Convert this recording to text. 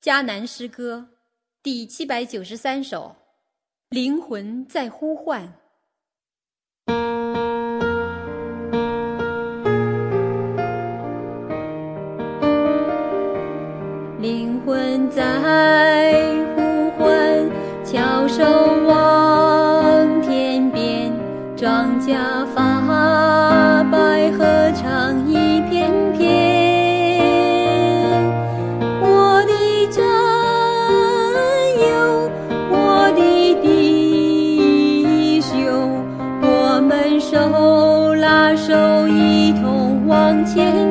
迦南诗歌第793首，灵魂在呼唤。灵魂在呼唤，翘首望天边，庄稼发白，合唱一片片。我的战友，我的弟兄，我们手拉手一同往前